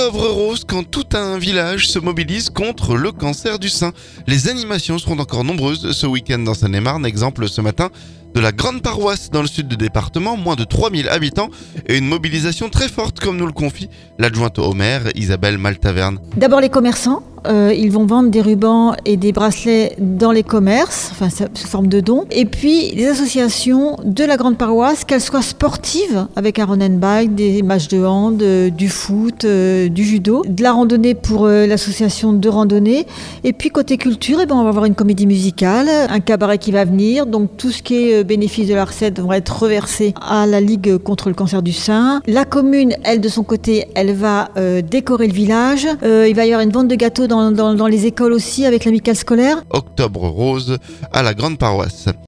Octobre rose, quand tout un village se mobilise contre le cancer du sein. Les animations seront encore nombreuses ce week-end dans Seine-et-Marne. Exemple ce matin de la Grande Paroisse dans le sud du département, moins de 3000 habitants et une mobilisation très forte comme nous le confie l'adjointe au maire Isabelle Maltaverne. D'abord les commerçants. Ils vont vendre des rubans et des bracelets dans les commerces, sous forme de dons. Et puis les associations de la Grande Paroisse, qu'elles soient sportives, avec un run and bike, des matchs de hand, du foot, du judo, de la randonnée pour l'association de randonnée. Et puis côté culture, on va avoir une comédie musicale, un cabaret qui va venir. Donc tout ce qui est bénéfice de la recette va être reversé à la Ligue contre le cancer du sein. La commune, elle, de son côté, elle va décorer le village. Il va y avoir une vente de gâteaux dans les écoles aussi avec l'amicale scolaire. Octobre rose à la Grande Paroisse.